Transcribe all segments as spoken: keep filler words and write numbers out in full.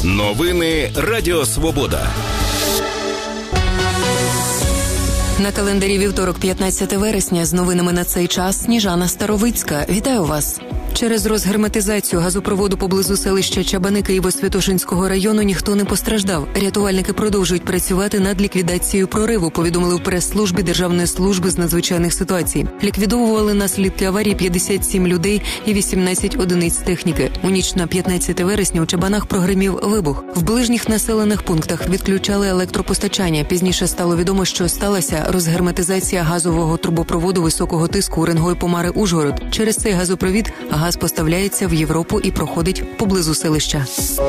Новини Радіо Свобода. На календарі вівторок, п'ятнадцяте вересня, з новинами на цей час Сніжана Старовицька. Вітаю вас! Через розгерметизацію газопроводу поблизу селища Чабани Києво-Святошинського району ніхто не постраждав. Рятувальники продовжують працювати над ліквідацією прориву, повідомили в прес-службі Державної служби з надзвичайних ситуацій. Ліквідовували наслідки аварії п'ятдесят сім людей і вісімнадцять одиниць техніки. У ніч на п'ятнадцяте вересня у Чабанах прогримів вибух. В ближніх населених пунктах відключали електропостачання. Пізніше стало відомо, що сталася розгерметизація газового трубопроводу високого тиску Уренгой-Помари-Ужгород. Через цей газопровід газ поставляється в Європу і проходить поблизу селища.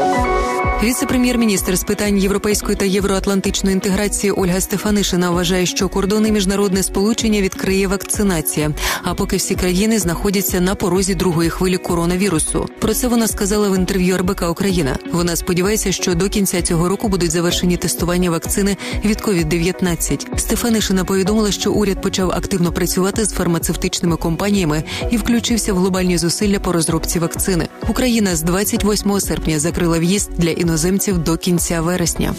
Віце-прем'єр-міністр з питань європейської та євроатлантичної інтеграції Ольга Стефанишина вважає, що кордони міжнародне сполучення відкриє вакцинація, а поки всі країни знаходяться на порозі другої хвилі коронавірусу. Про це вона сказала в інтерв'ю ар бе ка Україна. Вона сподівається, що до кінця цього року будуть завершені тестування вакцини від ковід дев'ятнадцять. Стефанишина повідомила, що уряд почав активно працювати з фармацевтичними компаніями і включився в глобальні зусилля по розробці вакцини. Україна з двадцять восьмого серпня закрила в'їзд для іноземців до кінця вересня.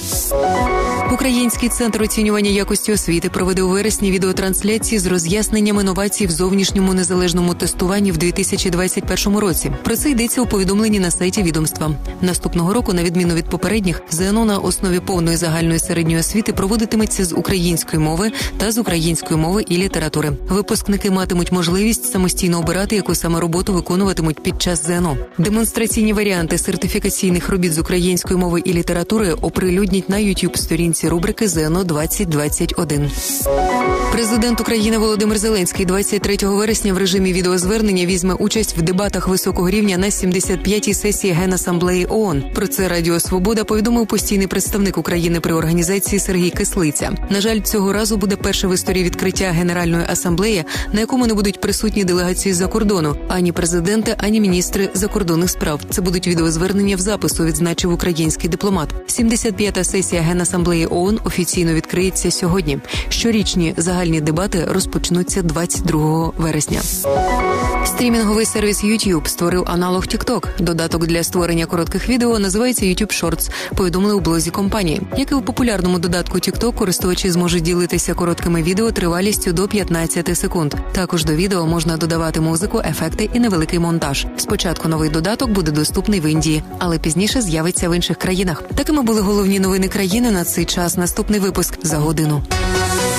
Український центр оцінювання якості освіти проведе у вересні відеотрансляції з роз'ясненням інновацій в зовнішньому незалежному тестуванні в дві тисячі двадцять першому році. Про це йдеться у повідомленні на сайті відомства. Наступного року, на відміну від попередніх, ЗНО на основі повної загальної середньої освіти проводитиметься з української мови та з української мови і літератури. Випускники матимуть можливість самостійно обирати, яку саме роботу виконуватимуть під час ЗНО. Демонстраційні варіанти сертифікаційних робіт з української мови і літератури оприлюднять на YouTube-сторінці рубрики ЗНО двадцять двадцять один. Президент України Володимир Зеленський двадцять третього вересня в режимі відеозвернення візьме участь в дебатах високого рівня на сімдесят п'ятій сесії Генасамблеї ООН. Про це Радіо Свобода повідомив постійний представник України при організації Сергій Кислиця. На жаль, цього разу буде перше в історії відкриття Генеральної асамблеї, на якому не будуть присутні делегації з-за кордону, ані президенти, ані міністри закордонних справ. Це будуть відеозвернення в запису, відзначив український дипломат. сімдесят п'ята сесія Генасамблеї ООН офіційно відкриється сьогодні. Щорічні загальні дебати розпочнуться двадцять другого вересня. Стрімінговий сервіс YouTube створив аналог TikTok. Додаток для створення коротких відео називається YouTube Shorts, повідомили у блозі компанії. Як і у популярному додатку TikTok, користувачі зможуть ділитися короткими відео тривалістю до п'ятнадцять секунд. Також до відео можна додавати музику, ефекти і невеликий монтаж. Спочатку новий додаток буде доступний в Індії, але пізніше з'явиться в інших країнах. Такими були головні новини країни на цей час. Наступний випуск за годину.